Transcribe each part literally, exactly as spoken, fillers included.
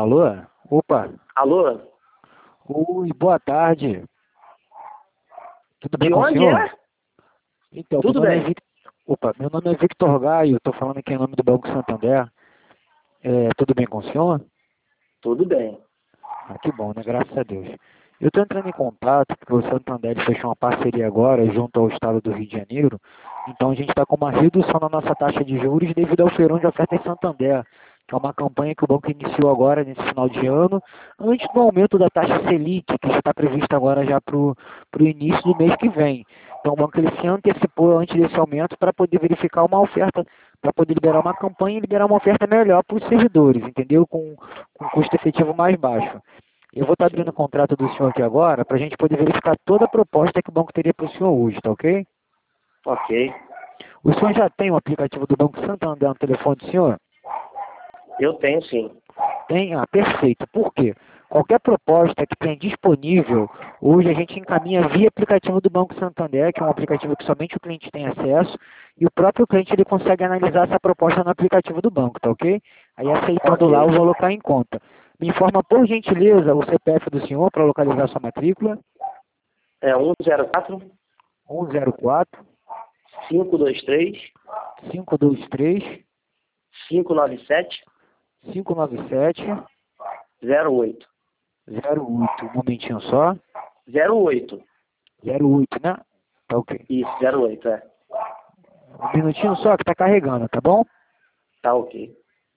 alô? Opa. Alô? Oi, boa tarde. Tudo bem De com o onde senhor? é? Então, meu Tudo nome é bem. Vic... Opa, meu nome é Victor Gaio, estou falando aqui em nome do Banco Santander. É, tudo bem com o senhor? Tudo bem. Ah, que bom, né? Graças a Deus. Eu estou entrando em contato porque o Santander fechou uma parceria agora junto ao Estado do Rio de Janeiro. Então a gente está com uma redução na nossa taxa de juros devido ao feirão de oferta em Santander, que é uma campanha que o banco iniciou agora nesse final de ano, antes do aumento da taxa Selic, que já está prevista agora já para o início do mês que vem. Então o banco ele se antecipou antes desse aumento para poder verificar uma oferta, para poder liberar uma campanha e liberar uma oferta melhor para os servidores, entendeu? Com, com custo efetivo mais baixo. Eu vou estar abrindo o Sim. contrato do senhor aqui agora para a gente poder verificar toda a proposta que o banco teria para o senhor hoje, tá ok? Ok. O senhor já tem o aplicativo do Banco Santander no telefone do senhor? Eu tenho sim. Tem? Ah, perfeito. Por quê? Qualquer proposta que tenha disponível, hoje a gente encaminha via aplicativo do Banco Santander, que é um aplicativo que somente o cliente tem acesso, e o próprio cliente ele consegue analisar essa proposta no aplicativo do banco, tá ok? Aí aceitando lá, Ok. o valor cai em conta. Me informa, por gentileza, o C P F do senhor para localizar sua matrícula. É um zero quatro, um zero quatro, cinco dois três, cinco dois três, cinco nove sete, cinco nove sete, zero oito. zero oito. Um momentinho só. Zero oito. zero oito, né? Tá ok. Isso, zero oito, é. Um minutinho só que tá carregando, tá bom? Tá ok.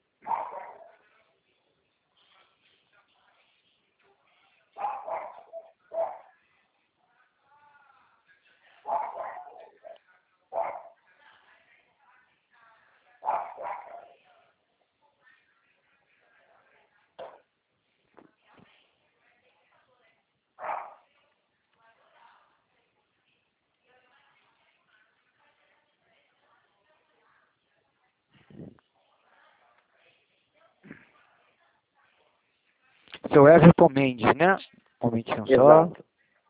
Seu Everton Mendes, né? Um momentinho só. Exato.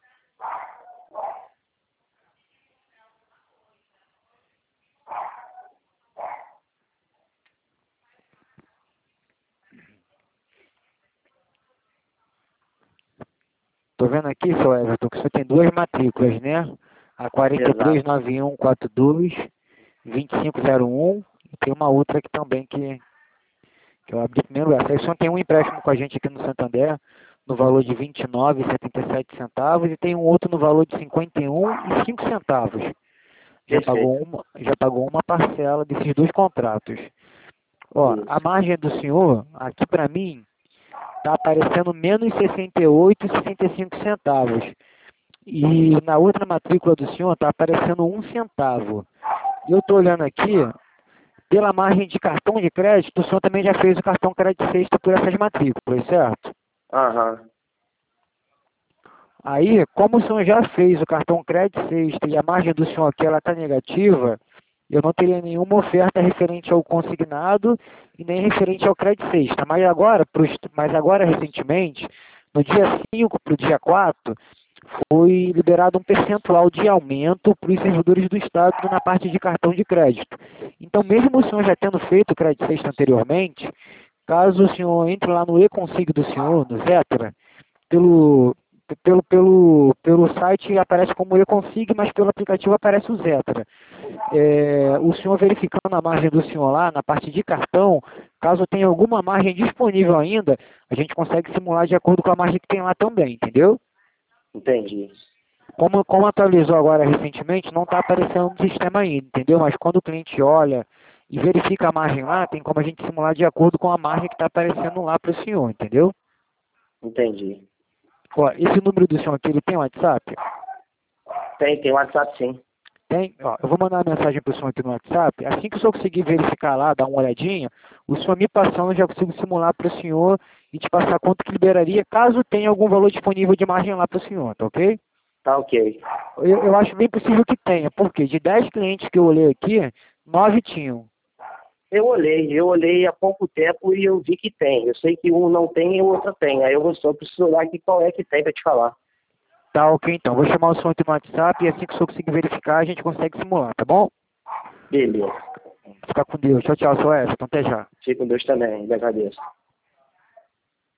Tô vendo aqui, seu Everton, que você tem duas matrículas, né? A quatro três Exato. nove um quatro dois, dois cinco zero um. E tem uma outra aqui também que, que eu abri em primeiro lugar. Aí só tem um empréstimo com a gente aqui no Santander, no valor de vinte e nove reais e setenta e sete centavos, e tem um outro no valor de cinquenta e um reais e cinco centavos. Já pagou Perfeito. uma, já pagou uma parcela desses dois contratos. Ó, a Isso. margem do senhor, aqui para mim, está aparecendo menos sessenta e oito reais e sessenta e cinco centavos. E na outra matrícula do senhor está aparecendo um centavo. E eu estou olhando aqui, pela margem de cartão de crédito, o senhor também já fez o cartão crédito sexta por essas matrículas, certo? Aham. Aí, como o senhor já fez o cartão crédito sexta e a margem do senhor aqui ela está negativa, eu não teria nenhuma oferta referente ao consignado e nem referente ao crédito sexta. Mas agora, pros, mas agora recentemente, no dia cinco para o dia quatro, foi liberado um percentual de aumento para os servidores do Estado na parte de cartão de crédito. Então, mesmo o senhor já tendo feito o crédito sexta anteriormente, caso o senhor entre lá no e-consig do senhor, no Zetra, pelo, pelo, pelo, pelo site aparece como e-consig, mas pelo aplicativo aparece o Zetra. É, o senhor verificando a margem do senhor lá, na parte de cartão, caso tenha alguma margem disponível ainda, a gente consegue simular de acordo com a margem que tem lá também, entendeu? Entendi. Como, como atualizou agora recentemente, não está aparecendo no sistema ainda, entendeu? Mas quando o cliente olha e verifica a margem lá, tem como a gente simular de acordo com a margem que está aparecendo lá para o senhor, entendeu? Entendi. Ó, esse número do senhor aqui, ele tem WhatsApp? Tem, tem WhatsApp sim. Tem, ó, eu vou mandar uma mensagem para o senhor aqui no WhatsApp. Assim que o senhor conseguir verificar lá, dar uma olhadinha, o senhor me passando, eu já consigo simular para o senhor e te passar quanto que liberaria, caso tenha algum valor disponível de margem lá para o senhor, tá ok? Tá ok. Eu, eu acho bem possível que tenha, porque de dez clientes que eu olhei aqui, nove tinham. Eu olhei, eu olhei há pouco tempo e eu vi que tem. Eu sei que um não tem e o outro tem. Aí eu vou só preciso olhar aqui qual é que tem para te falar. Tá ok, então. Vou chamar o senhor aqui no WhatsApp e assim que o senhor conseguir verificar, a gente consegue simular, tá bom? Beleza. Fica com Deus. Tchau, tchau, seu Everton. Até já. Fique com Deus também. Me agradeço.